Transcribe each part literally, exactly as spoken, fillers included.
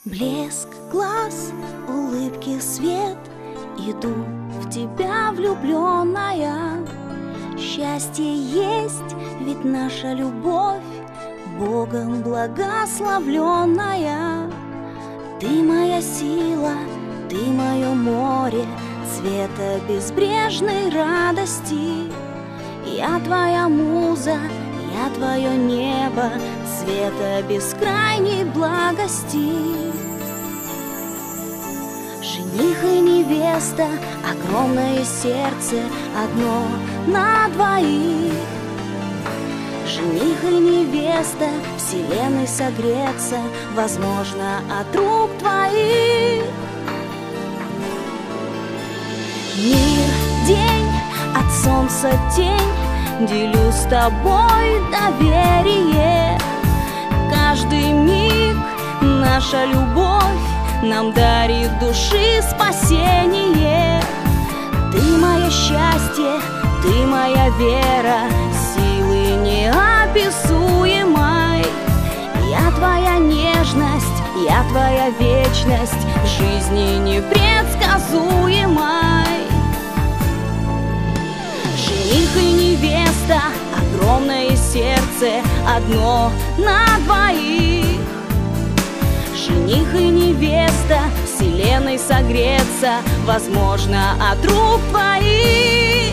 Блеск глаз, улыбки свет, иду в тебя влюбленная. Счастье есть, ведь наша любовь Богом благословленная. Ты моя сила, ты мое море, цвета безбрежной радости. Я твоя муза, я твое небо, цвета бескрайней благости. Жених и невеста, огромное сердце, одно на двоих. Жених и невеста, вселенной согреться возможно от рук твоих. Мир, день, от солнца тень, делю с тобой доверие. Каждый миг наша любовь нам дарит души спасение. Ты мое счастье, ты моя вера, силы неописуемой. Я твоя нежность, я твоя вечность, жизни непредсказуемой. Жених и невеста, огромное сердце, одно на двоих. Жених и невеста, вселенной согреться возможно от рук твоих.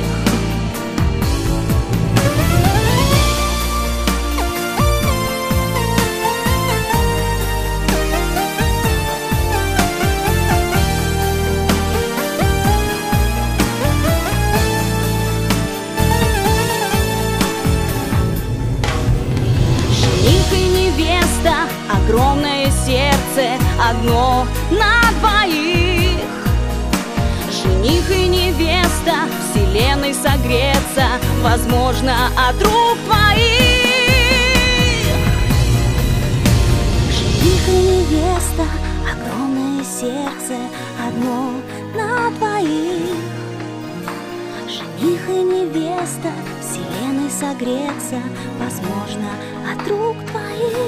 Огромное сердце, одно на двоих. Жених и невеста, вселенной согреться возможно от рук твоих. Жених и невеста, огромное сердце, одно на двоих. Жених и невеста, вселенной согреться возможно от рук твоих.